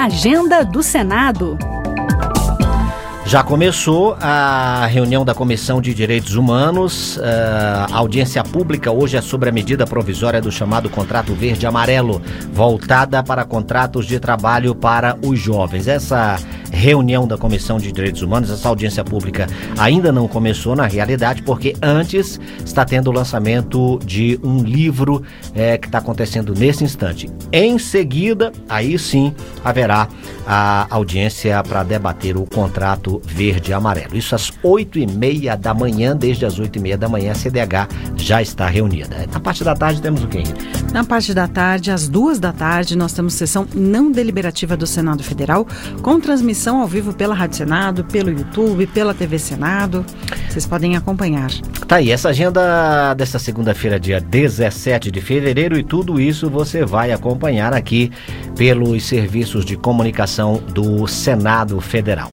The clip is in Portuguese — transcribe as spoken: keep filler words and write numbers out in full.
Agenda do Senado. Já começou a reunião da Comissão de Direitos Humanos. A audiência pública hoje é sobre a medida provisória do chamado Contrato Verde-Amarelo, voltada para contratos de trabalho para os jovens. Essa reunião da Comissão de Direitos Humanos, essa audiência pública ainda não começou na realidade, porque antes está tendo o lançamento de um livro é, que está acontecendo nesse instante. Em seguida, aí sim haverá a audiência para debater o contrato verde e amarelo. Isso às oito e meia da manhã, desde as oito e meia da manhã, a C D H já está reunida. Na parte da tarde temos o quê? Na parte da tarde, às duas da tarde, nós temos sessão não deliberativa do Senado Federal, com transmissão ao vivo pela Rádio Senado, pelo YouTube, pela T V Senado. Vocês podem acompanhar. Tá aí, essa agenda dessa segunda-feira, dia dezessete de fevereiro, e tudo isso você vai acompanhar aqui pelos serviços de comunicação do Senado Federal.